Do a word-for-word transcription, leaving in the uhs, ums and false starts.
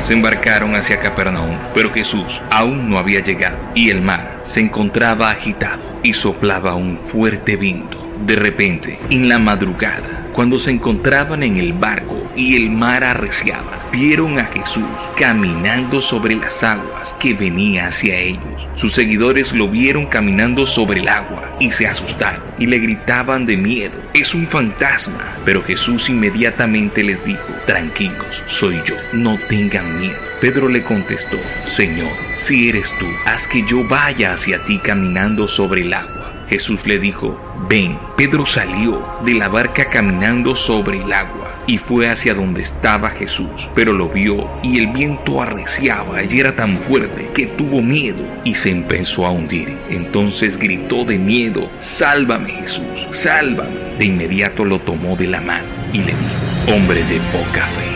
Se embarcaron hacia Capernaum, pero Jesús aún no había llegado y el mar se encontraba agitado y soplaba un fuerte viento. De repente, en la madrugada, cuando se encontraban en el barco y el mar arreciaba, vieron a Jesús caminando sobre las aguas que venía hacia ellos. Sus seguidores lo vieron caminando sobre el agua y se asustaron y le gritaban de miedo: ¡es un fantasma! Pero Jesús inmediatamente les dijo: tranquilos, soy yo, no tengan miedo. Pedro le contestó: Señor, si eres tú, haz que yo vaya hacia ti caminando sobre el agua. Jesús le dijo: ven. Pedro salió de la barca caminando sobre el agua y fue hacia donde estaba Jesús, pero lo vio y el viento arreciaba y era tan fuerte que tuvo miedo y se empezó a hundir. Entonces gritó de miedo: sálvame, Jesús, sálvame. De inmediato lo tomó de la mano y le dijo: hombre de poca fe,